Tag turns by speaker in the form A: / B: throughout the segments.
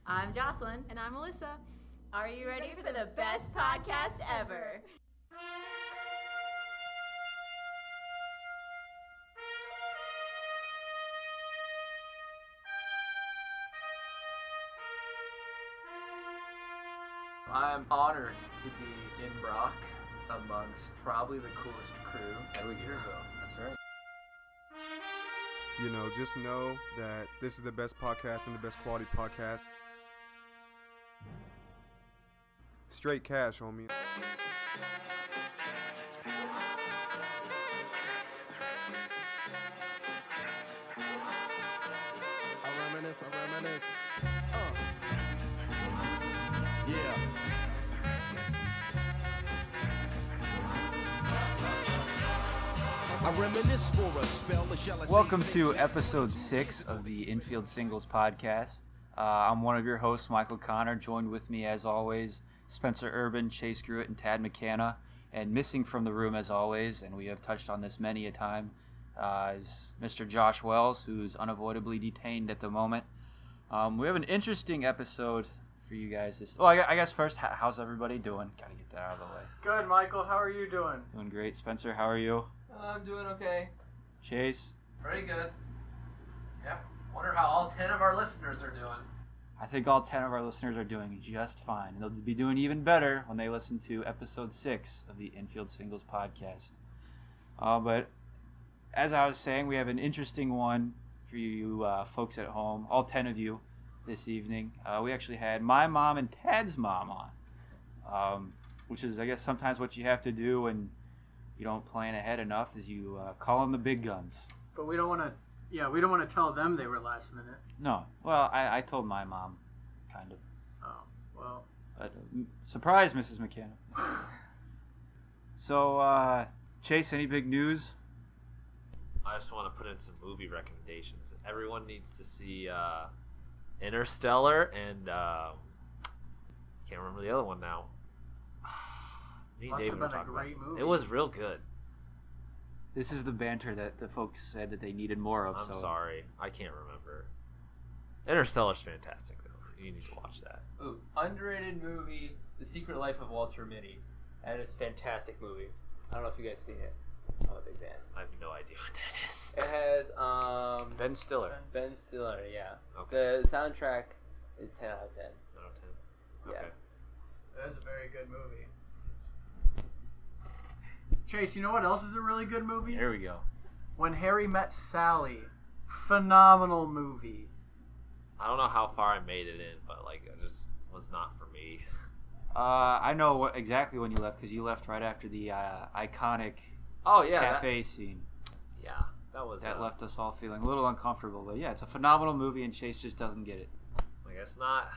A: I'm Jocelyn.
B: And I'm Melissa.
A: Are you ready for the best podcast ever?
C: I'm honored to be in Brock amongst probably the coolest crew at Cedarville.
D: That's right.
E: You know, just know that this is the best podcast and the best quality podcast. Straight cash, homie.
F: I reminisce. Yeah. I reminisce for a spell.
D: Welcome to episode 6 of the Infield Singles podcast. I'm one of your hosts, Michael Connor. Joined with me, as always, Spencer Urban, Chase Gruitt, and Tad McCanna. And missing from the room, as always, and we have touched on this many a time, is Mr. Josh Wells, who's unavoidably detained at the moment. We have an interesting episode for you guys. I guess first, how's everybody doing? Gotta get that out of the way.
C: Good, Michael. How are you doing?
D: Doing great. Spencer, how are you?
C: I'm doing okay.
D: Chase?
G: Pretty good. Yep. Wonder how all 10 of our listeners are doing.
D: I think all 10 of our listeners are doing just fine. And they'll be doing even better when they listen to episode 6 of the Infield Singles podcast. But as I was saying, we have an interesting one for you folks at home, all 10 of you this evening. We actually had my mom and Tad's mom on, which is, I guess, sometimes what you have to do when you don't plan ahead enough is you call in the big guns.
C: But we don't want to tell them they were last minute.
D: No. Well, I told my mom, kind of.
C: Oh, well.
D: But surprise, Mrs. McKenna. So, Chase, any big news?
G: I just want to put in some movie recommendations. Everyone needs to see Interstellar and can't remember the other one now. Me and
C: Must
G: David
C: have
G: were
C: been a
G: talking
C: great
G: about
C: movie.
G: it. It was real good.
D: This is the banter that the folks said that they needed more of.
G: I'm sorry, I can't remember. Interstellar's fantastic though. You need to watch that.
H: Ooh, underrated movie, The Secret Life of Walter Mitty. That is a fantastic movie. I don't know if you guys seen it. I'm a big fan.
G: I have no idea what that is.
H: It has
D: Ben Stiller.
H: Ben Stiller, yeah.
G: Okay.
H: The soundtrack is 10 out of 10.
G: Out of 10.
H: Yeah.
G: Okay.
C: That is a very good movie. Chase, you know what else is a really good movie?
D: There we go.
C: When Harry Met Sally. Phenomenal movie.
G: I don't know how far I made it in, but like it just was not for me.
D: I know exactly when you left, because you left right after the iconic cafe scene.
G: Yeah, that
D: left us all feeling a little uncomfortable. But yeah, it's a phenomenal movie, and Chase just doesn't get it.
G: I guess not.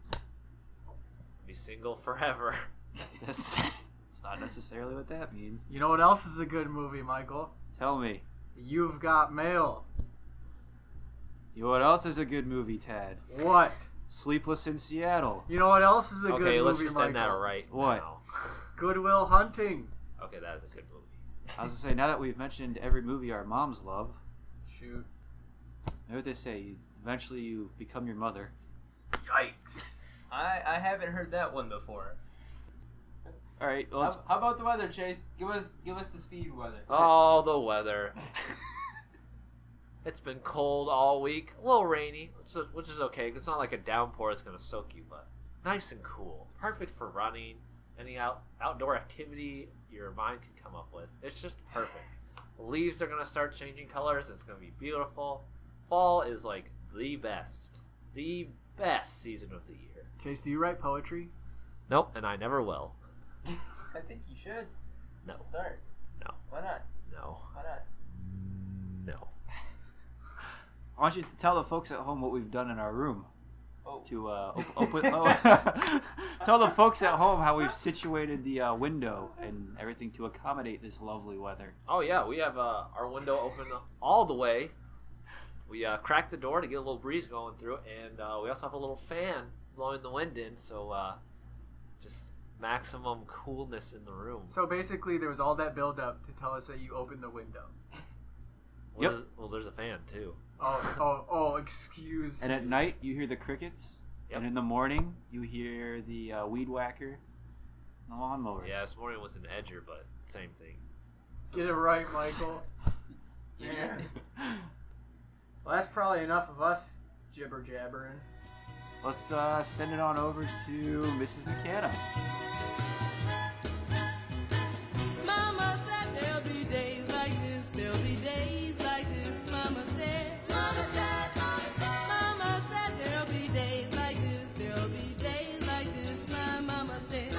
G: Be single forever.
D: That's not necessarily what that means.
C: You know what else is a good movie, Michael?
D: Tell me.
C: You've Got Mail.
D: You know what else is a good movie, Tad?
C: What?
D: Sleepless in Seattle.
C: You know what else is a good movie,
G: Okay,
C: Michael?
G: let's just end that right
D: What?
G: now.
C: Good Will Hunting.
G: Okay, that is a good movie.
D: I was going to say, now that we've mentioned every movie our moms love,
C: Shoot.
D: you know what they say, eventually you become your mother.
C: Yikes.
H: I haven't heard that one before.
D: All right, well,
H: How about the weather, Chase? Give us the speed weather.
G: Oh, the weather. It's been cold all week. A little rainy, which is okay. 'Cause it's not like a downpour that's going to soak you, but nice and cool. Perfect for running. Any outdoor activity your mind can come up with. It's just perfect. The leaves are going to start changing colors. It's going to be beautiful. Fall is like the best season of the year.
C: Chase, do you write poetry?
G: Nope, and I never will.
H: I think you should.
G: No.
H: Start.
G: No.
H: Why not?
G: No.
H: Why not?
G: No.
D: I want you to tell the folks at home what we've done in our room.
H: Oh.
D: To tell the folks at home how we've situated the window and everything to accommodate this lovely weather.
G: Oh yeah, we have our window open all the way. We cracked the door to get a little breeze going through it, and we also have a little fan blowing the wind in, so just maximum coolness in the room.
C: So basically, there was all that build-up to tell us that you opened the window.
G: Well, there's a fan too.
C: Oh, excuse
D: And
C: me.
D: at night, you hear the crickets,
G: Yep.
D: And in the morning, you hear the weed whacker and the lawnmowers.
G: Yeah, this morning was an edger, but same thing.
B: Get it right, Michael. Man. Well, that's probably enough of us jibber jabbering.
D: Let's send it on over to Mrs. McKenna.
I: Mama said there'll be days like this, there'll be days like this. Mama said there'll be days like this, there'll be days like this. My mama said.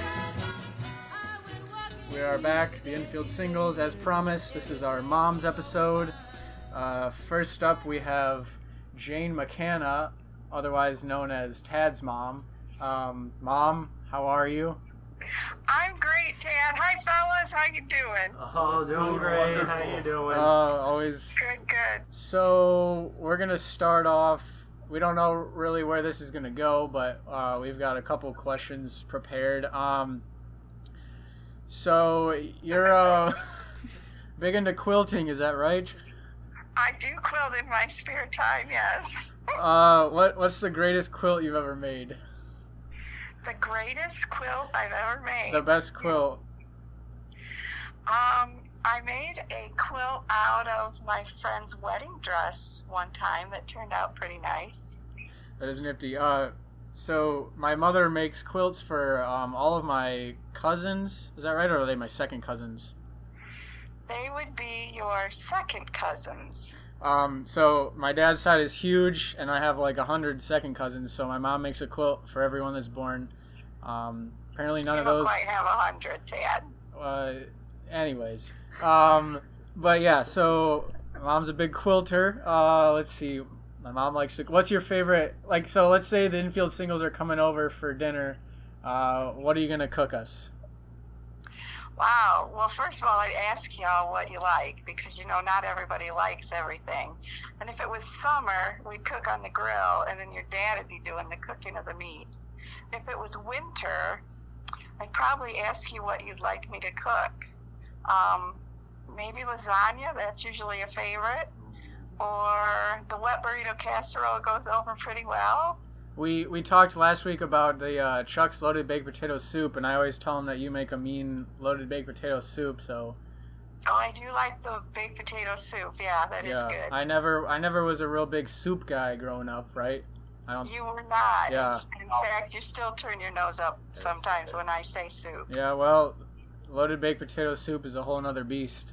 B: We are back, the Infield Singles, as promised. This is our mom's episode. First up, we have Jane McKenna, otherwise known as Tad's mom. Mom, how are you?
J: I'm great, Tad. Hi, fellas. How you doing?
C: Oh, doing great. How you doing?
B: Always
J: Good.
B: So we're gonna start off. We don't know really where this is gonna go, but we've got a couple questions prepared. So you're big into quilting, is that right?
J: I do quilt in my spare time, yes.
B: What's the greatest quilt you've ever made?
J: The greatest quilt I've ever made.
B: The best quilt.
J: I made a quilt out of my friend's wedding dress one time that turned out pretty nice.
B: That is nifty. So my mother makes quilts for all of my cousins. Is that right, or are they my second cousins?
J: They would be your second cousins.
B: So my dad's side is huge, and I have like 100 second cousins. So my mom makes a quilt for everyone that's born. Apparently none
J: You
B: of
J: don't
B: those.
J: quite have 100, Tad.
B: Anyways, but yeah. So my mom's a big quilter. Let's see. My mom likes to. What's your favorite? Like, so let's say the Infield Singles are coming over for dinner. What are you gonna cook us?
J: Wow. Well, first of all, I'd ask y'all what you like, because, you know, not everybody likes everything. And if it was summer, we'd cook on the grill, and then your dad would be doing the cooking of the meat. If it was winter, I'd probably ask you what you'd like me to cook. Maybe lasagna, that's usually a favorite. Or the wet burrito casserole goes over pretty well.
B: We talked last week about the Chuck's loaded baked potato soup, and I always tell him that you make a mean loaded baked potato soup. So.
J: Oh, I do like the baked potato soup. Yeah, that is good.
B: I never was a real big soup guy growing up, right?
J: You were not.
B: Yeah.
J: In fact, you still turn your nose up sometimes when I say soup.
B: Yeah, well, loaded baked potato soup is a whole nother beast.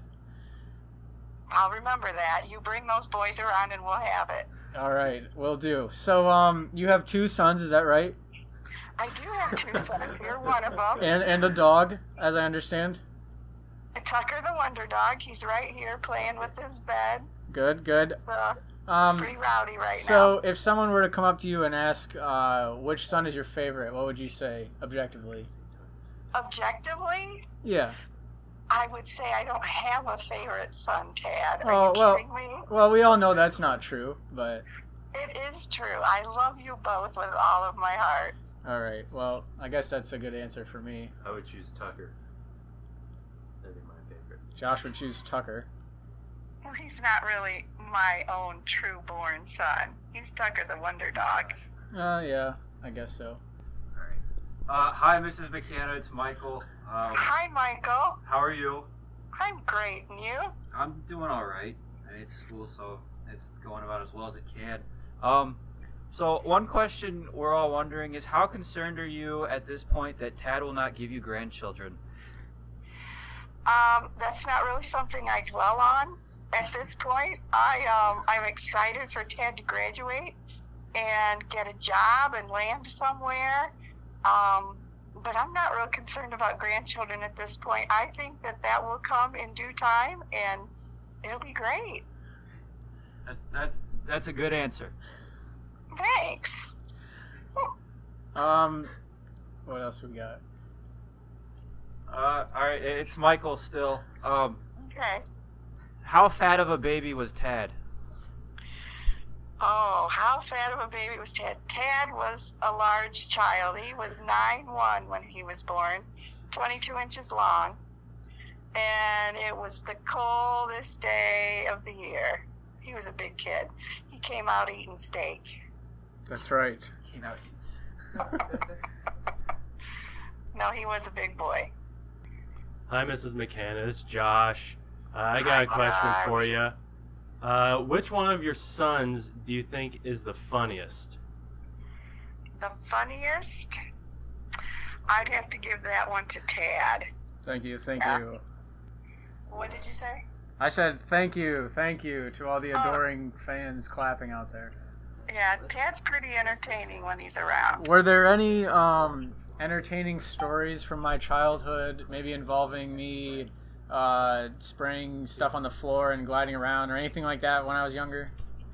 J: I'll remember that. You bring those boys around and we'll have it.
B: All right, will do. So, you have 2 sons, is that right?
J: I do have 2 sons. You're one of them.
B: And a dog, as I understand.
J: Tucker the Wonder Dog. He's right here playing with his bed.
B: Good.
J: It's pretty rowdy right now.
B: So, if someone were to come up to you and ask which son is your favorite, what would you say, objectively?
J: Objectively?
B: Yeah.
J: I would say I don't have a favorite son, Tad.
B: Oh,
J: Are you
B: well,
J: kidding me?
B: Well, we all know that's not true, but...
J: It is true. I love you both with all of my heart.
B: All right. Well, I guess that's a good answer for me.
C: I would choose Tucker. That'd be my favorite.
B: Josh would choose Tucker.
J: Well, he's not really my own true-born son. He's Tucker the Wonder Dog.
B: Yeah, I guess so.
D: Hi, Mrs. McKenna. It's Michael.
J: Hi, Michael.
D: How are you?
J: I'm great, and you?
D: I'm doing all right. It's school, so it's going about as well as it can. So one question we're all wondering is, how concerned are you at this point that Tad will not give you grandchildren?
J: That's not really something I dwell on at this point. I'm excited for Tad to graduate and get a job and land somewhere. But I'm not real concerned about grandchildren at this point. I think that will come in due time, and it'll be great.
D: That's a good answer.
J: Thanks.
B: What else we got?
D: All right, it's Michael still.
J: Okay.
D: How fat of a baby was Tad?
J: Oh, how fat of a baby was Tad? Tad was a large child. He was 9'1" when he was born, 22 inches long, and it was the coldest day of the year. He was a big kid. He came out eating steak.
B: That's right.
D: came out east.
J: No, he was a big boy.
K: Hi, Mrs. McKenna. It's Josh. I got a question for you. Which one of your sons do you think is the funniest?
J: The funniest? I'd have to give that one to Tad.
B: Thank you.
J: What did you say?
B: I said thank you to all the adoring fans clapping out there.
J: Yeah, Tad's pretty entertaining when he's around.
B: Were there any entertaining stories from my childhood, maybe involving me spraying stuff on the floor and gliding around or anything like that when I was younger?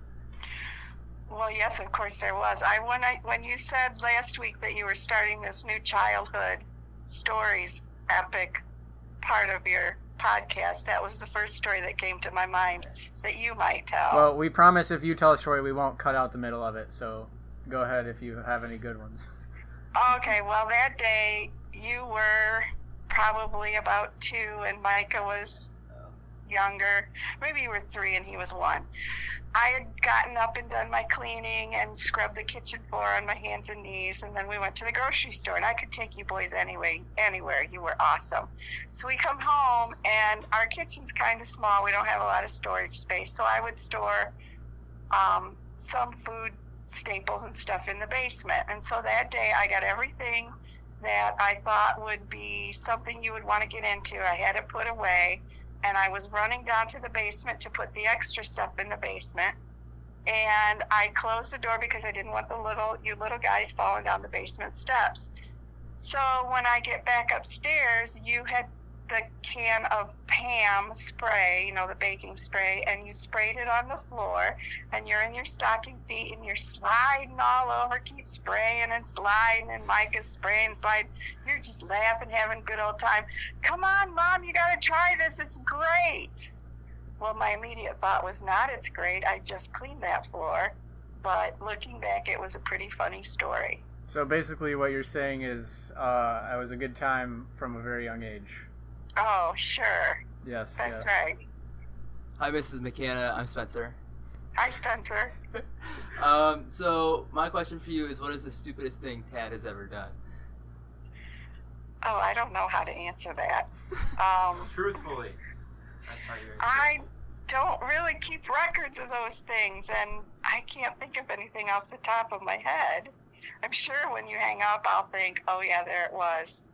J: Well, yes, of course there was. When you said last week that you were starting this new childhood stories epic part of your podcast, that was the first story that came to my mind that you might tell.
B: Well, we promise if you tell a story, we won't cut out the middle of it. So go ahead if you have any good ones.
J: Okay, well, that day you were probably about 2 and Micah was younger. Maybe you were 3 and he was 1. I had gotten up and done my cleaning and scrubbed the kitchen floor on my hands and knees, and then we went to the grocery store, and I could take you boys anywhere. You were awesome. So we come home, and our kitchen's kind of small. We don't have a lot of storage space, so I would store some food staples and stuff in the basement. And so that day I got everything that I thought would be something you would want to get into. I had it put away. And I was running down to the basement to put the extra stuff in the basement. And I closed the door because I didn't want you little guys falling down the basement steps. So when I get back upstairs, you had the can of Pam spray, the baking spray, and you sprayed it on the floor, and you're in your stocking feet, and you're sliding all over, keep spraying and sliding, and Micah's spraying and sliding. You're just laughing, having a good old time. Come on, Mom, you gotta try this, it's great. Well, my immediate thought was not it's great, I just cleaned that floor, but looking back, it was a pretty funny story.
B: So basically what you're saying is I was a good time from a very young age.
J: Oh, sure.
B: Yes.
J: That's right.
H: Hi, Mrs. McKenna. I'm Spencer.
J: Hi, Spencer.
H: So my question for you is, what is the stupidest thing Tad has ever done?
J: Oh, I don't know how to answer that.
C: Truthfully. That's how you're
J: I don't really keep records of those things, and I can't think of anything off the top of my head. I'm sure when you hang up, I'll think, oh, yeah, there it was.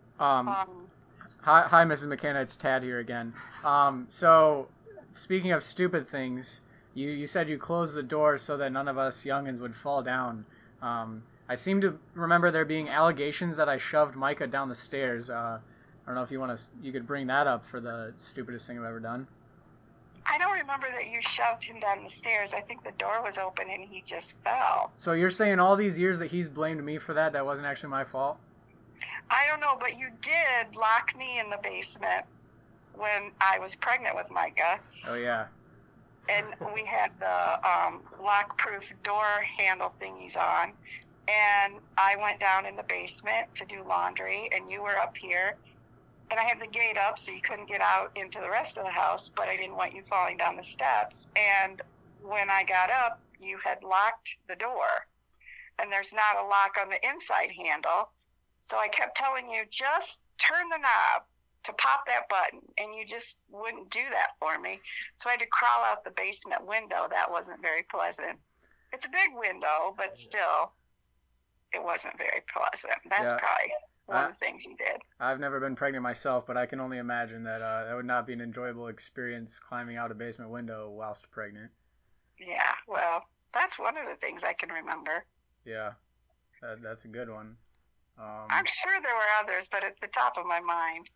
B: Hi, Mrs. McKenna. It's Tad here again. So, speaking of stupid things, you said you closed the door so that none of us youngins would fall down. I seem to remember there being allegations that I shoved Micah down the stairs. I don't know if you could bring that up for the stupidest thing I've ever done.
J: I don't remember that you shoved him down the stairs. I think the door was open and he just fell.
B: So you're saying all these years that he's blamed me for that wasn't actually my fault?
J: I don't know, but you did lock me in the basement when I was pregnant with Micah.
B: Oh, yeah.
J: And we had the lock-proof door handle thingies on. And I went down in the basement to do laundry, and you were up here. And I had the gate up so you couldn't get out into the rest of the house, but I didn't want you falling down the steps. And when I got up, you had locked the door. And there's not a lock on the inside handle. So I kept telling you, just turn the knob to pop that button, and you just wouldn't do that for me. So I had to crawl out the basement window. That wasn't very pleasant. It's a big window, but still, it wasn't very pleasant. That's probably one of the things you did.
B: I've never been pregnant myself, but I can only imagine that that would not be an enjoyable experience climbing out a basement window whilst pregnant.
J: Yeah, well, that's one of the things I can remember.
B: Yeah, that's a good one.
J: I'm sure there were others, but at the top of my mind,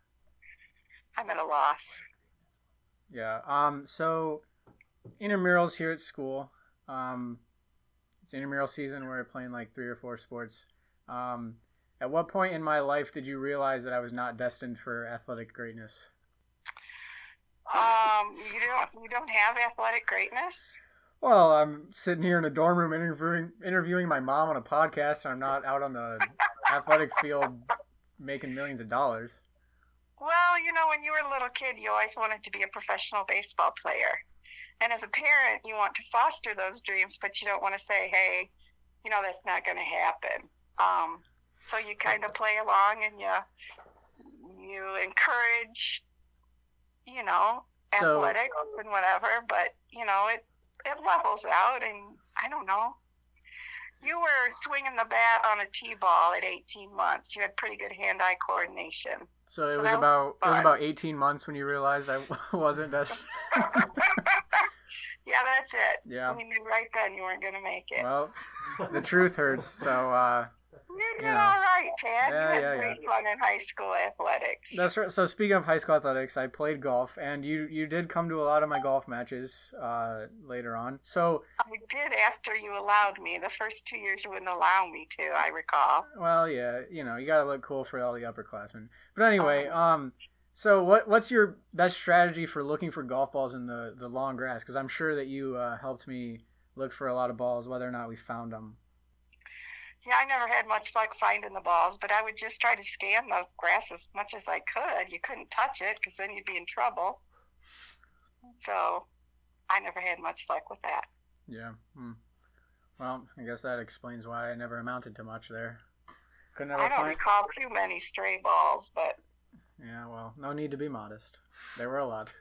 J: I'm at a loss.
B: Yeah. So intramurals here at school. It's intramural season. We're playing like 3 or 4 sports. At what point in my life did you realize that I was not destined for athletic greatness?
J: You don't have athletic greatness?
B: Well, I'm sitting here in a dorm room interviewing my mom on a podcast, and I'm not out on the athletic field making millions of dollars.
J: Well, when you were a little kid, you always wanted to be a professional baseball player. And as a parent, you want to foster those dreams, but you don't want to say, hey, that's not going to happen. So you kind of play along and you encourage, athletics and whatever, but, it levels out, and I don't know. You were swinging the bat on a T-ball at 18 months. You had pretty good hand-eye coordination.
B: So it was about 18 months when you realized I wasn't as...
J: Yeah, that's it.
B: Yeah.
J: I mean, right then you weren't going to make it.
B: Well, the truth hurts, so...
J: You did all right, Tad.
B: Yeah,
J: you had great fun in high school athletics.
B: That's right. So speaking of high school athletics, I played golf, and you did come to a lot of my golf matches later on. So
J: I did after you allowed me. The first 2 years you wouldn't allow me to, I recall.
B: Well, yeah, you got to look cool for all the upperclassmen. But anyway, so what's your best strategy for looking for golf balls in the long grass? Because I'm sure that you helped me look for a lot of balls, whether or not we found them.
J: Yeah, I never had much luck finding the balls, but I would just try to scan the grass as much as I could. You couldn't touch it because then you'd be in trouble. So I never had much luck with that.
B: Yeah. Well, I guess that explains why I never amounted to much there.
J: I don't recall too many stray balls, but...
B: Yeah, well, no need to be modest. There were a lot.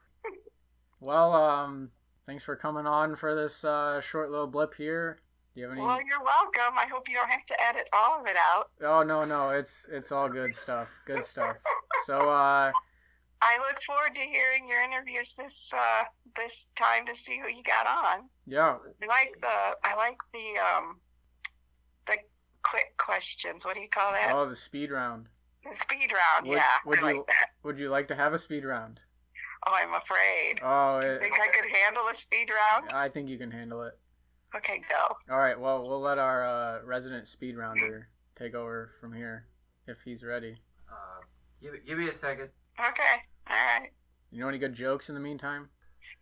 B: Well, thanks for coming on for this short little blip here. Do you have any...
J: Well, you're welcome. I hope you don't have to edit all of it out.
B: Oh, no, it's all good stuff. Good stuff. So,
J: I look forward to hearing your interviews this time to see who you got on.
B: Yeah.
J: I like the quick questions. What do you call that?
B: Oh, the speed round.
J: The speed round, I like that.
B: Would you like to have a speed round?
J: Oh, I'm afraid.
B: Oh,
J: do you think I could handle a speed round?
B: I think you can handle it.
J: Okay, go.
B: All right, well, we'll let our resident speed rounder take over from here if he's ready.
D: Give me a second.
J: Okay, all right.
B: You know any good jokes in the meantime?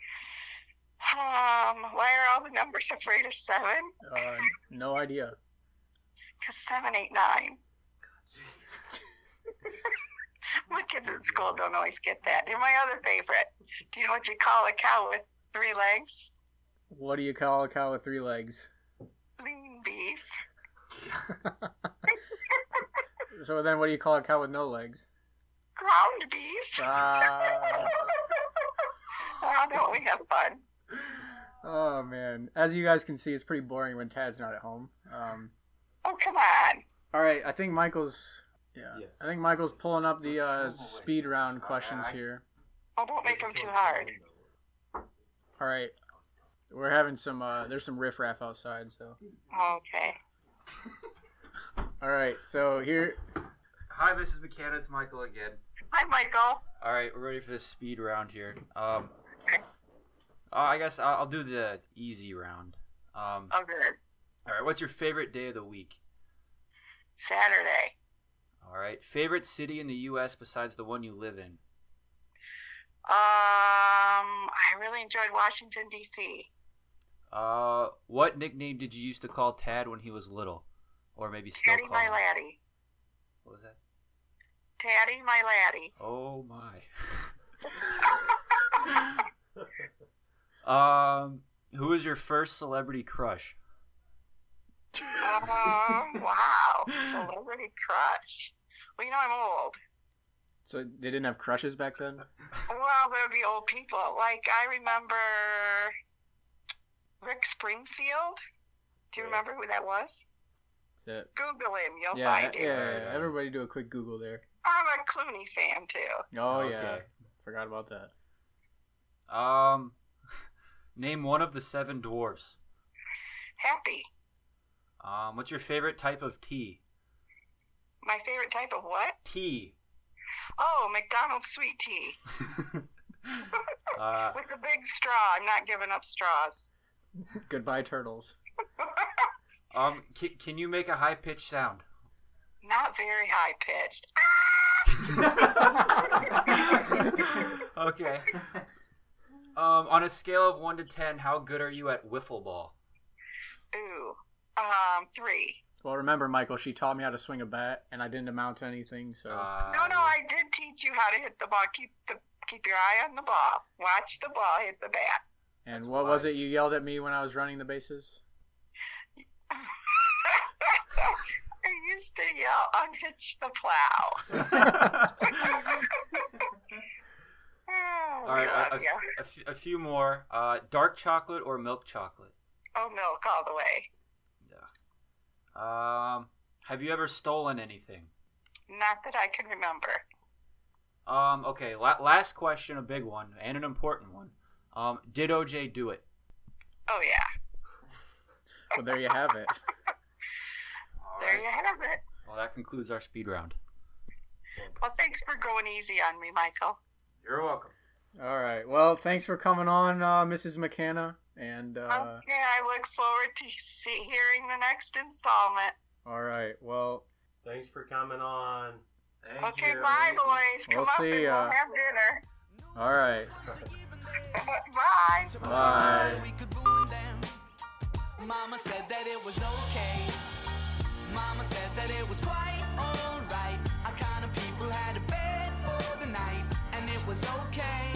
J: Why are all the numbers afraid of 7?
B: No idea.
J: Because 7, 8, 9. My kids at school don't always get that. And my other favorite. Do you know what you call a cow with 3 legs?
B: What do you call a cow with 3 legs?
J: Lean beef.
B: So then what do you call a cow with no legs?
J: Ground beef. Oh, don't we have fun?
B: Oh, man. As you guys can see, it's pretty boring when Tad's not at home.
J: Oh, come on.
B: All right, I think Michael's pulling up the speed round questions here.
J: Oh, don't make them too hard.
B: All right. We're having some, there's some riffraff outside, so.
J: Okay.
B: All right, so here.
D: Hi, Mrs. McCann, it's Michael again.
J: Hi, Michael.
D: All right, we're ready for this speed round here. I guess I'll do the easy round.
J: Oh, good.
D: All right, what's your favorite day of the week?
J: Saturday.
D: All right, favorite city in the U.S. besides the one you live in?
J: I really enjoyed Washington, D.C.
D: What nickname did you used to call Tad when he was little? Or maybe still
J: Taddy,
D: call
J: my
D: him?
J: laddie.
D: What was that?
J: Taddy, my laddie.
D: Oh, my. Who was your first celebrity crush?
J: Wow. Celebrity crush. Well, I'm old.
B: So they didn't have crushes back then?
J: Well, there would be old people. Like, I remember Rick Springfield. Do you remember who that was?
B: That's it.
J: Google him. You'll find him.
B: Yeah. Everybody do a quick Google there.
J: I'm a Clooney fan, too.
B: Oh,
D: Okay.
B: yeah. Forgot about that.
D: Name one of the 7 dwarfs.
J: Happy.
D: What's your favorite type of tea?
J: My favorite type of what?
D: Tea.
J: Oh, McDonald's sweet tea. With a big straw. I'm not giving up straws.
B: Goodbye, turtles.
D: Can you make a high-pitched sound?
J: Not very high-pitched.
D: Okay. On a scale of 1 to 10, how good are you at wiffle ball?
J: Ooh, 3.
B: Well, remember, Michael, she taught me how to swing a bat, and I didn't amount to anything, so...
J: No, I did teach you how to hit the ball. Keep your eye on the ball. Watch the ball hit the bat.
B: And what was it you yelled at me when I was running the bases?
J: I used to yell, unhitch the plow.
D: All right,
J: God, yeah.
D: a few more. Dark chocolate or milk chocolate?
J: Oh, milk all the way.
D: Have you ever stolen anything?
J: Not that I can remember.
D: Okay, last question, a big one and an important one. Did OJ do it?
J: Oh, yeah.
B: Well, there you have it.
J: There you have it.
D: Well, that concludes our speed round.
J: Well, thanks for going easy on me, Michael.
D: You're welcome.
B: All right. Well, thanks for coming on, Mrs. McKenna. And
J: Okay, I look forward to hearing the next installment.
B: all right. Well,
K: Thanks for coming on.
J: Okay, bye, boys. Come
B: We'll
J: up
B: see
J: and
B: ya.
J: we'll have dinner.
B: all right.
J: Bye.
B: Bye.
I: Mama said that it was okay. Mama said that it was quite alright. Our kind of people had a bed for the night, and it was okay.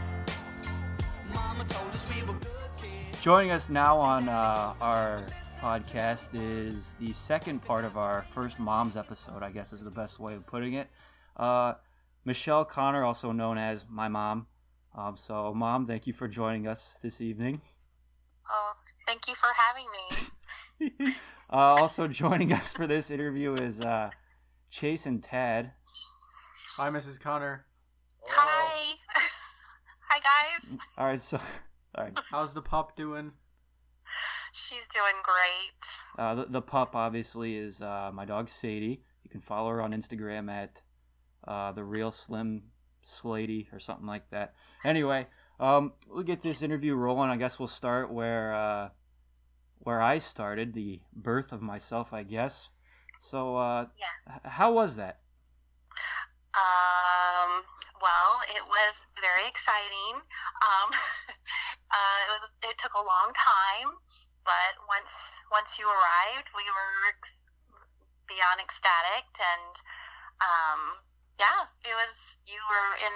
I: Mama told us we were good kids.
D: Joining us now on our podcast is the second part of our first Moms episode, I guess is the best way of putting it. Michelle Connor, also known as my mom. So, Mom, thank you for joining us this evening.
L: Oh, thank you for having me.
D: Also joining us for this interview is Chase and Tad.
B: Hi, Mrs. Connor.
L: Hi. Hi, guys.
D: All right, so
B: How's the pup doing?
L: She's doing great.
D: The pup obviously is my dog Sadie. You can follow her on Instagram at the Real Slim Slady or something like that. Anyway, we'll get this interview rolling. I guess we'll start where I started, the birth of myself, I guess. So,
L: Yes.
D: How was that?
L: Well, it was very exciting. It took a long time, but once you arrived, we were beyond ecstatic, and it was. You were in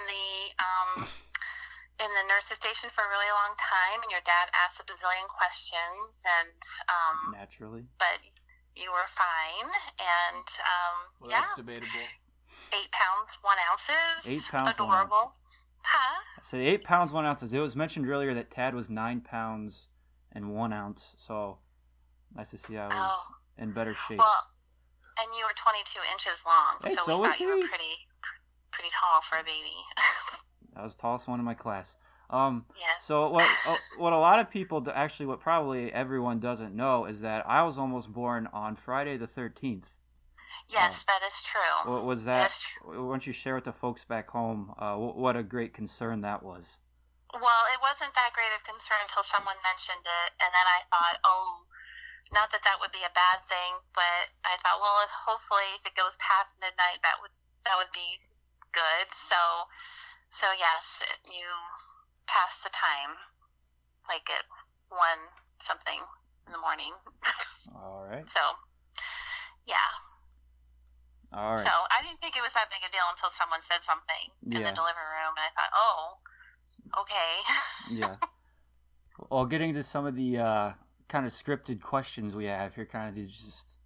L: the nurse's station for a really long time, and your dad asked a bazillion questions, and
D: Naturally.
L: but you were fine, and
B: Well, that's debatable.
L: 8 pounds 1 ounces.
D: 8 pounds, 1
L: Adorable.
D: ounce.
L: Huh?
D: I said 8 pounds 1 ounce. It was mentioned earlier that Tad was 9 pounds and 1 ounce. So nice to see I was in better shape.
L: Well, and you were 22 inches long,
D: Hey,
L: so
D: so
L: we
D: was
L: thought you were
D: he.
L: pretty tall for a baby.
D: I was the tallest one in my class.
L: Yes.
D: So what a lot of people actually, what probably everyone doesn't know is that I was almost born on Friday the 13th.
L: Yes, that is true.
D: What was that? Why don't you share with the folks back home what a great concern that was?
L: Well, it wasn't that great of concern until someone mentioned it, and then I thought, not that that would be a bad thing, but I thought, well, hopefully if it goes past midnight, that would be good. So yes, you passed the time, like at 1 something in the morning.
D: All right.
L: So, yeah.
D: All right.
L: So I didn't think it was that big a deal until someone said something in the delivery room, and I thought, okay.
D: Yeah. Well, getting to some of the kind of scripted questions we have here, kind of these just.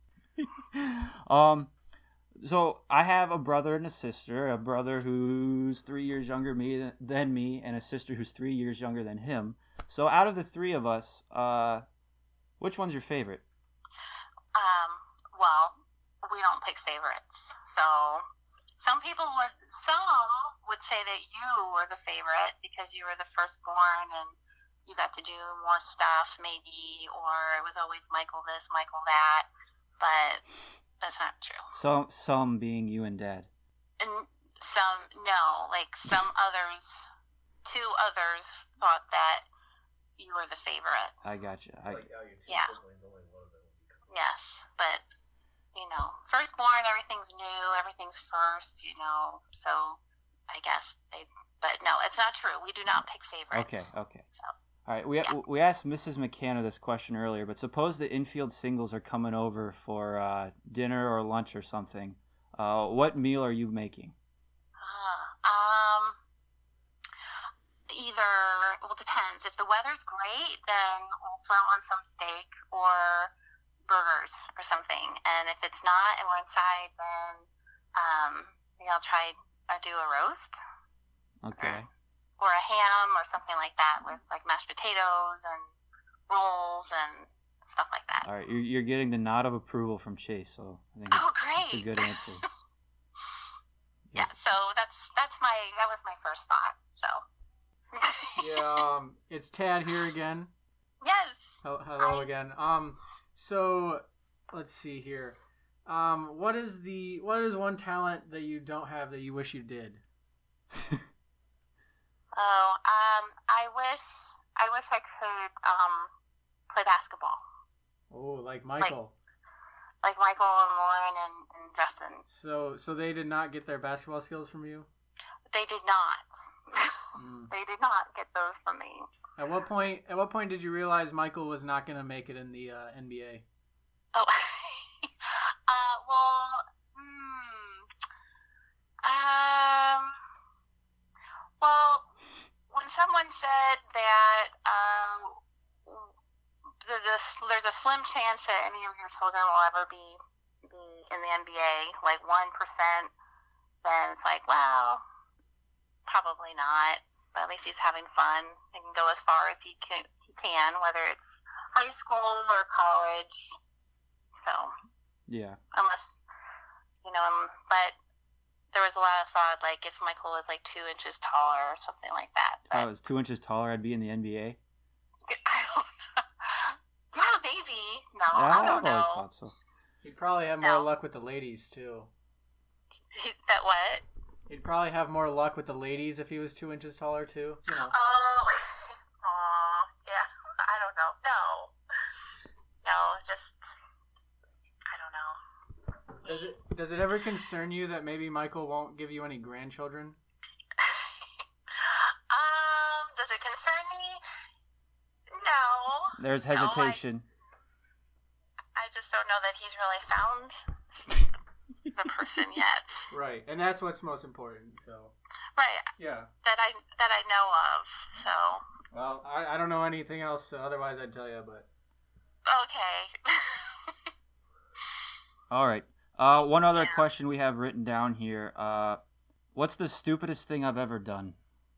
D: So I have a brother and a sister. A brother who's 3 years younger than me, and a sister who's 3 years younger than him. So out of the three of us, which one's your favorite?
L: Well, we don't pick favorites. So some would say that you were the favorite because you were the firstborn and you got to do more stuff maybe, or it was always Michael this, Michael that, but that's not true.
D: So some being you and Dad.
L: And some others, 2 others thought that you were the favorite.
D: I gotcha.
L: Yeah. Yes, but firstborn, everything's new, everything's first, so I guess but no, it's not true. We do not pick favorites.
D: Okay.
L: So,
D: all right, we asked Mrs. McKenna this question earlier, but suppose the infield singles are coming over for dinner or lunch or something. What meal are you making?
L: It depends. If the weather's great, then we'll throw on some steak, or burgers or something. And if it's not and we're inside, then maybe I'll try do a roast.
D: Okay.
L: Or a ham or something like that with like mashed potatoes and rolls and stuff like that.
D: All right, you're getting the nod of approval from Chase, so I think that's a good answer.
L: Yeah, so that was my first thought. So.
B: Yeah, it's Tad here again.
L: Yes.
B: Hello again. So let's see here. What is one talent that you don't have that you wish you did?
L: I wish I could play basketball.
B: Oh, like Michael.
L: Like Michael and Lauren and Justin.
B: So they did not get their basketball skills from you?
L: They did not. They did not get those from me.
B: At what point did you realize Michael was not going to make it in the NBA?
L: Oh, well, when someone said that there's a slim chance that any of your children will ever be in the NBA, like 1%, then it's like, well, probably not. But at least he's having fun and can go as far as he can, whether it's high school or college. So
D: yeah,
L: unless but there was a lot of thought, like if Michael was like 2 inches taller or something like that.
D: If I was 2 inches taller, I'd be in the NBA.
L: I don't know. Yeah, maybe. No, I don't know.
D: I've always thought so.
B: He'd probably have more luck with the ladies too.
L: That what?
B: He'd probably have more luck with the ladies if he was 2 inches taller too. You know.
L: Oh, yeah. I don't know. No, just I don't know.
B: Does it ever concern you that maybe Michael won't give you any grandchildren?
L: Does it concern me? No.
D: There's hesitation.
L: No, I just don't know that he's really found the person yet.
B: Right, and that's what's most important. So.
L: Right.
B: Yeah.
L: That I know of. So.
B: Well, I don't know anything else. So otherwise, I'd tell you. But.
L: Okay.
D: All right. One other question we have written down here. What's the stupidest thing I've ever done?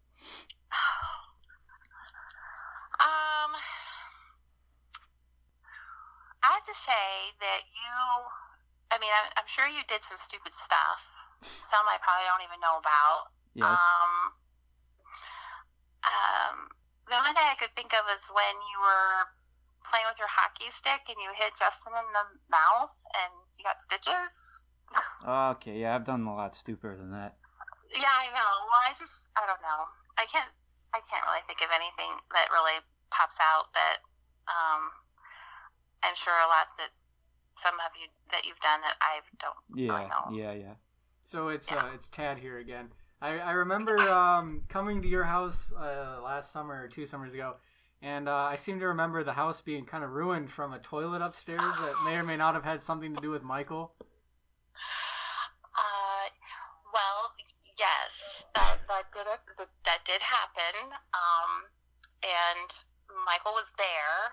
L: I have to say that I'm sure you did some stupid stuff. Some I probably don't even know about.
D: Yes.
L: The only thing I could think of is when you were playing with your hockey stick and you hit Justin in the mouth and he got stitches.
D: Okay, yeah, I've done a lot stupider than that.
L: Yeah, I know. Well, I don't know. I can't really think of anything that really pops out, but I'm sure a lot that some of you that you've done that I don't really know.
D: Yeah.
B: So it's Tad here again. I remember coming to your house last summer or 2 summers ago, and I seem to remember the house being kind of ruined from a toilet upstairs that may or may not have had something to do with Michael.
L: Well, yes, that did happen, and Michael was there.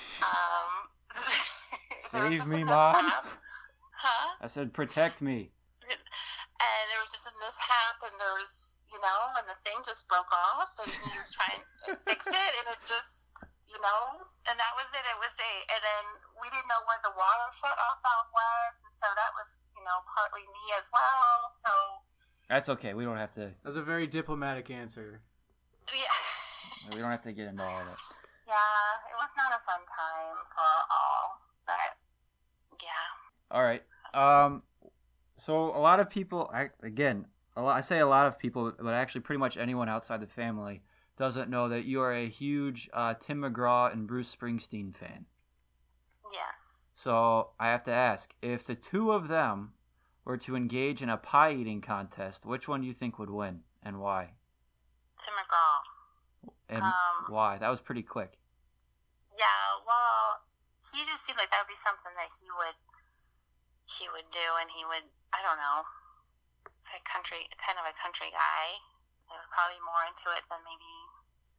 D: Save me, Mom.
L: Huh?
D: I said, protect me.
L: And there was just a mishap, and there was, and the thing just broke off, and he was trying to fix it, and it just, and that was it. It was and then we didn't know where the water shut-off valve was, and so that was, partly me as well, so.
D: That's okay. We don't have to.
B: That's a very diplomatic answer.
L: Yeah.
D: We don't have to get into all of it.
L: Yeah, it was not a fun time for all, but yeah.
D: All right. So a lot of people, I say a lot of people, but actually pretty much anyone outside the family doesn't know that you are a huge Tim McGraw and Bruce Springsteen fan.
L: Yes.
D: So I have to ask, if the two of them were to engage in a pie eating contest, which one do you think would win and why?
L: Tim McGraw.
D: And why? That was pretty quick.
L: Yeah, well, he just seemed like that would be something that he would do, and he would, I don't know, kind of a country guy. They would probably be more into it than maybe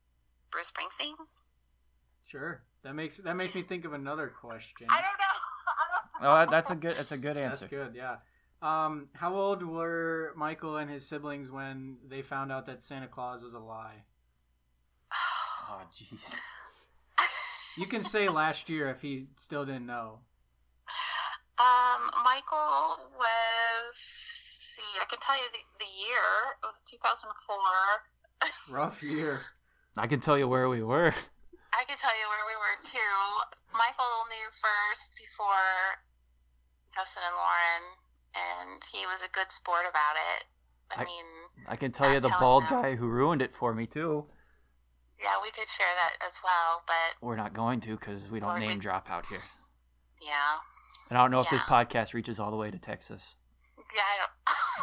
L: Bruce Springsteen.
B: Sure. That makes me think of another question.
L: I don't know.
D: Oh, that's a good answer.
B: That's good, yeah. How old were Michael and his siblings when they found out that Santa Claus was a lie?
D: Oh, jeez.
B: You can say last year if he still didn't know.
L: Michael was, I can tell you the year. It was 2004.
B: Rough year.
D: I can tell you where we were.
L: I can tell you where we were, too. Michael knew first before Justin and Lauren, and he was a good sport about it.
D: I can tell you the bald guy who ruined it for me, too.
L: Yeah, we could share that as well, but...
D: We're not going to because we don't name drop out here.
L: Yeah.
D: And I don't know if this podcast reaches all the way to Texas.
L: Yeah, I don't...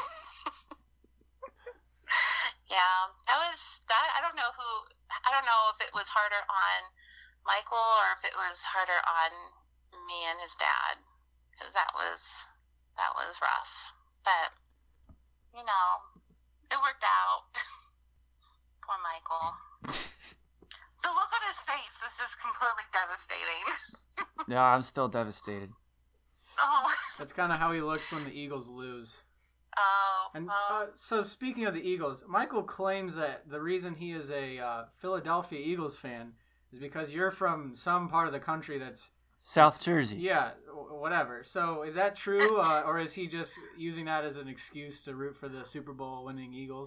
L: Yeah, I don't know if it was harder on Michael or if it was harder on me and his dad, because that was rough. But, it worked out. Poor Michael. The look on his face was just completely devastating.
D: Yeah, I'm still devastated.
L: Oh.
B: That's kind of how he looks when the Eagles lose.
L: Oh.
B: And so speaking of the Eagles, Michael claims that the reason he is a Philadelphia Eagles fan is because you're from some part of the country that's...
D: South Jersey.
B: Yeah, whatever. So is that true, or is he just using that as an excuse to root for the Super Bowl winning Eagles?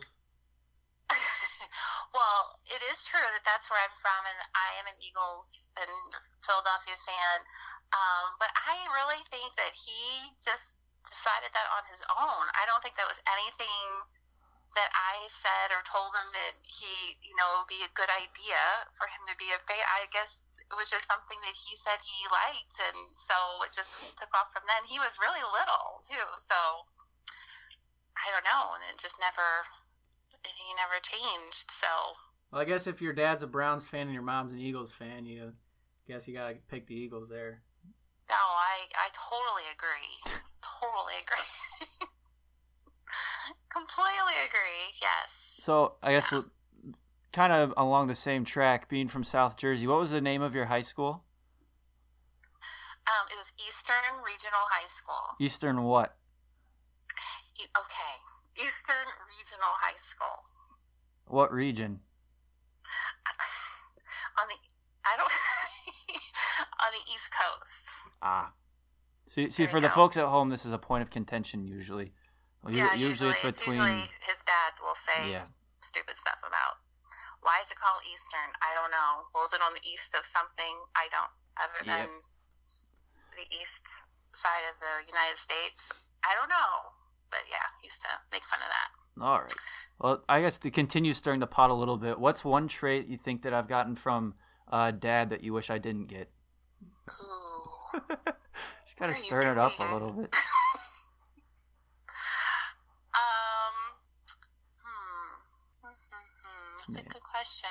L: Well, it is true that that's where I'm from, and I am an Eagles and Philadelphia fan. But I really think that he just decided that on his own. I don't think that was anything that I said or told him that he, would be a good idea for him to be a fan. I guess it was just something that he said he liked, and so it just took off from then. He was really little, too, so I don't know, and it just he never changed, so...
B: Well, I guess if your dad's a Browns fan and your mom's an Eagles fan, you gotta pick the Eagles there.
L: No, I totally agree. Totally agree. Completely agree, yes.
D: So, I guess we're kind of along the same track, being from South Jersey. What was the name of your high school?
L: It was Eastern Regional High School.
D: Eastern what?
L: Okay. Eastern Regional High School.
D: What region?
L: On the East Coast.
D: Ah. See, for the folks at home, this is a point of contention usually. Well, usually it's between...
L: Usually his dad will say stupid stuff about, why is it called Eastern? I don't know. Well, is it on the east of something? I don't. Other than the east side of the United States? I don't know. But yeah, he used to make fun of that.
D: All right. Well, I guess to continue stirring the pot a little bit, what's one trait you think that I've gotten from Dad that you wish I didn't get?
L: Ooh.
D: Just gotta stir it up a little bit.
L: That's a good question.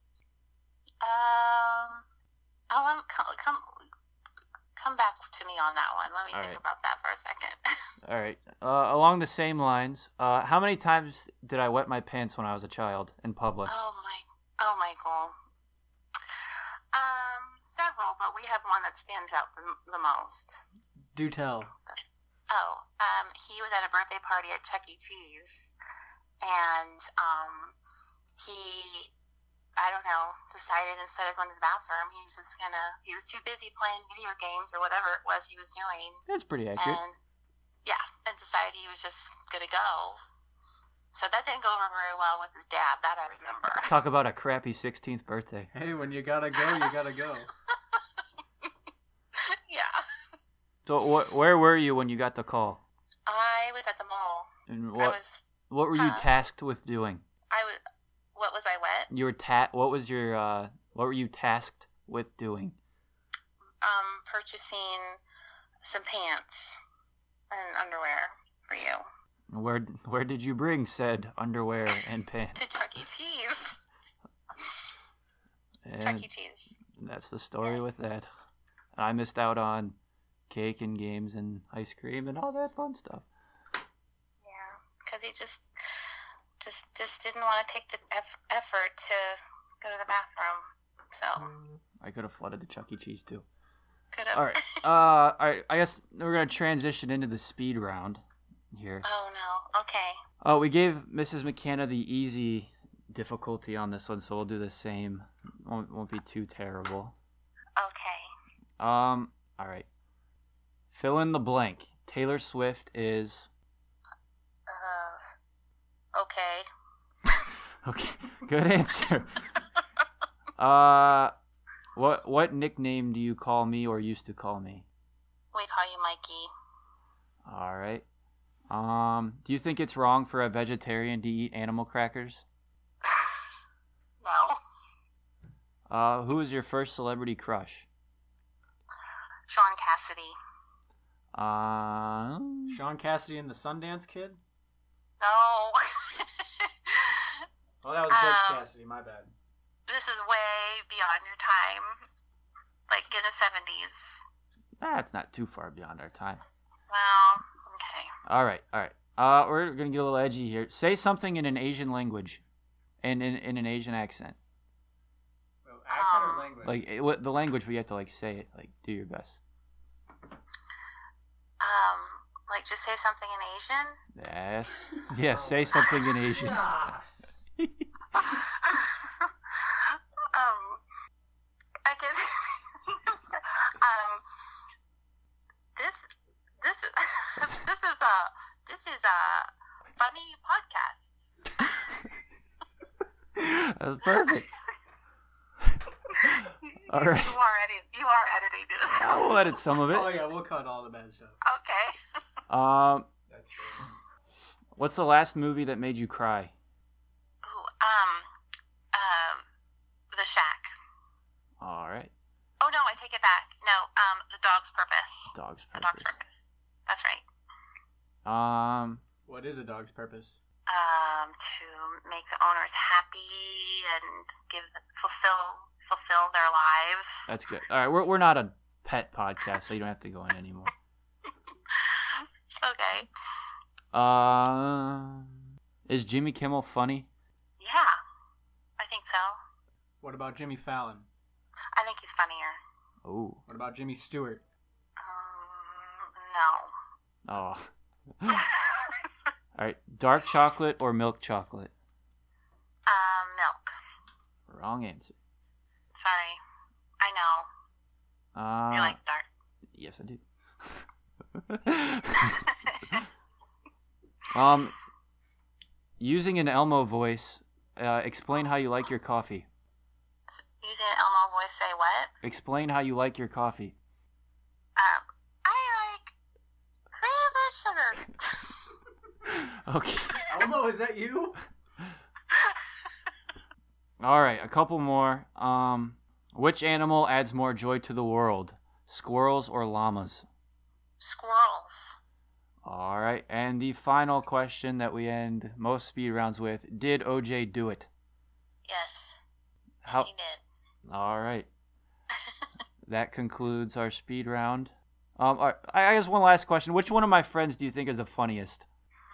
L: I'll come back to me on that one. Let me think about that for a second.
D: All right. Along the same lines, how many times did I wet my pants when I was a child in public?
L: Oh, Michael. Several, but we have one that stands out the most.
B: Do tell.
L: He was at a birthday party at Chuck E. Cheese, and he, I don't know, decided instead of going to the bathroom, he was too busy playing video games or whatever it was he was doing.
D: That's pretty accurate.
L: And decided he was just going to go. So that didn't go over very well with his dad, that I remember.
D: Talk about a crappy 16th birthday.
B: Hey, when you gotta go, you gotta go.
L: Yeah.
D: So where were you when you got the call?
L: I was at the mall.
D: And what were you tasked with doing?
L: What was I wet?
D: What were you tasked with doing?
L: Purchasing some pants and underwear for you.
D: Where did you bring said underwear and pants?
L: To Chuck E. Cheese.
D: And
L: Chuck E. Cheese.
D: That's the story with that. I missed out on cake and games and ice cream and all that fun stuff.
L: Yeah, because he just didn't want to take the effort to go to the bathroom. So
D: I could have flooded the Chuck E. Cheese too.
L: Could've.
D: All right. All right. I guess we're gonna transition into the speed round here.
L: Oh no. Okay.
D: Oh, we gave Mrs. McKenna the easy difficulty on this one, so we'll do the same. Won't be too terrible.
L: Okay.
D: All right. Fill in the blank. Taylor Swift is.
L: Okay.
D: Okay. Good answer. What nickname do you call me or used to call me?
L: We call you Mikey.
D: All right. Do you think it's wrong for a vegetarian to eat animal crackers?
L: No.
D: Who was your first celebrity crush?
L: Sean Cassidy.
B: Sean Cassidy and the Sundance Kid?
L: No.
B: Oh, that was Butch Cassidy. My bad.
L: This is way beyond your time. Like in the 70s.
D: That's not too far beyond our time.
L: Well, okay.
D: All right. We're gonna get a little edgy here. Say something in an Asian language, in an Asian accent.
B: Accent or language?
D: Like the language, we have to like say it. Like do your best.
L: Like just say something in Asian?
D: Yes. Yeah. Say something in Asian.
L: I can. This is a funny podcast.
D: That was perfect. All right.
L: You are editing this.
D: I'll edit some of it.
B: Oh yeah, we'll cut all the bad stuff.
L: Okay.
B: That's true.
D: What's the last movie that made you cry?
L: Ooh, The Shack.
D: All right.
L: Oh no, I take it back. No, The Dog's Purpose.
D: Dog's
L: The Dog's
D: Purpose.
L: Purpose. That's right.
B: What is a dog's purpose?
L: To make the owners happy and fulfill their lives.
D: That's good. All right, we're not a pet podcast, so you don't have to go in anymore.
L: Okay.
D: Is Jimmy Kimmel funny?
L: Yeah, I think so.
B: What about Jimmy Fallon?
L: I think he's funnier.
D: Oh.
B: What about Jimmy Stewart?
L: No.
D: Oh. All right, dark chocolate or milk chocolate?
L: Milk.
D: Wrong answer.
L: Sorry. I know. You like dark.
D: Yes, I do. Using an Elmo voice, explain how you like your coffee.
L: Using an Elmo voice, say what?
D: Explain how you like your coffee.
L: I like cream and sugar.
D: Okay.
B: Elmo, is that you?
D: All right, a couple more. Which animal adds more joy to the world? Squirrels or llamas?
L: Squirrels.
D: All right, and the final question that we end most speed rounds with: did OJ do it?
L: Yes.
D: How?
L: Yes, he did.
D: All right. That concludes our speed round. All right, I guess one last question: which one of my friends do you think is the funniest?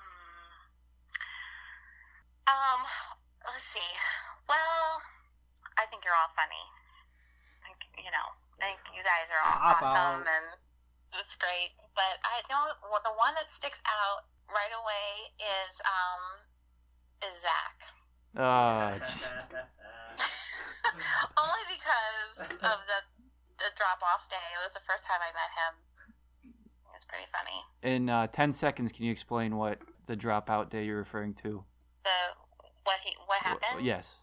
L: Let's see. Well, I think you're all funny. I think you guys are all awesome and it's great. But I know the one that sticks out right away is Zach. Only because of the drop-off day. It was the first time I met him. It was pretty funny.
D: In 10 seconds, can you explain what the dropout day you're referring to?
L: What happened?
D: Yes.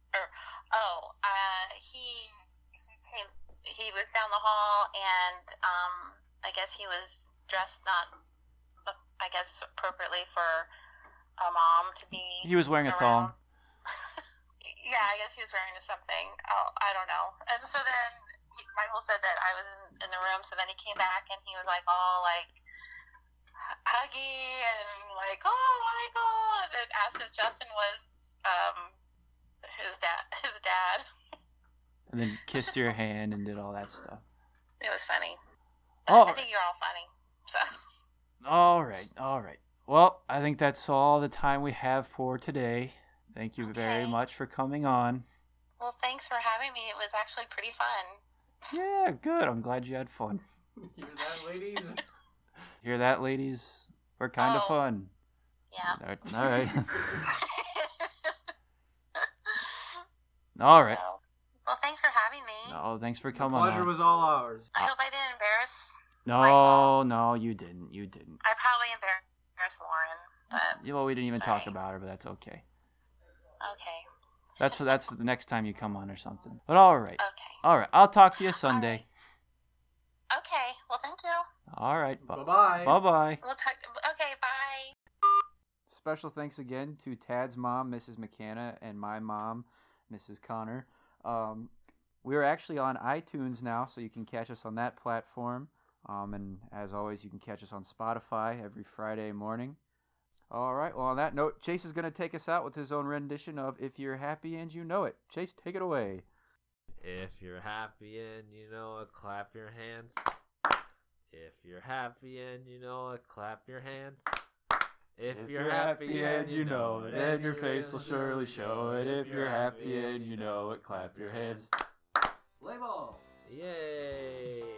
L: He was down the hall, and I guess he was dressed not, I guess, appropriately for a mom to be.
D: He was wearing a thong.
L: Yeah, I guess he was wearing something. Oh, I don't know. And so then Michael said that I was in the room, so then he came back and he was like all like huggy and like, oh Michael, and then asked if Justin was his dad.
D: And then kissed your hand and did all that stuff.
L: It was funny.
D: Oh.
L: I think you're all funny. So.
D: All right. Well, I think that's all the time we have for today. Thank you very much for coming on.
L: Well, thanks for having me. It was actually pretty fun.
D: Yeah, good. I'm glad you had fun.
B: Hear that, ladies?
D: Hear that, ladies? We're kind of
L: Oh.
D: fun.
L: Yeah.
D: All right. All right.
L: Well, thanks for having me.
D: Oh, thanks for
B: The
D: coming
B: pleasure
D: on.
B: was all ours.
L: I hope I didn't embarrass.
D: No, you didn't. You didn't.
L: I probably embarrassed Lauren, but
D: Yeah, well, we didn't even
L: Sorry.
D: talk about her, but that's okay.
L: okay.
D: That's the next time you come on or something. But all right.
L: Okay.
D: All right. I'll talk to you Sunday.
L: Okay. Well, thank you.
D: All right.
B: Bye-bye.
D: Bye-bye.
L: We'll talk. Okay. Bye.
D: Special thanks again to Tad's mom, Mrs. McCanna, and my mom, Mrs. Connor. We're actually on iTunes now, so you can catch us on that platform. And as always, you can catch us on Spotify every Friday morning. All right. Well, on that note, Chase is going to take us out with his own rendition of If You're Happy and You Know It. Chase, take it away.
G: If you're happy and you know it, clap your hands. If you're happy and you know it, clap your hands. If you're happy and you know it, then your face will surely show it. If you're happy and you know it, clap your hands.
C: Play ball.
G: Yay!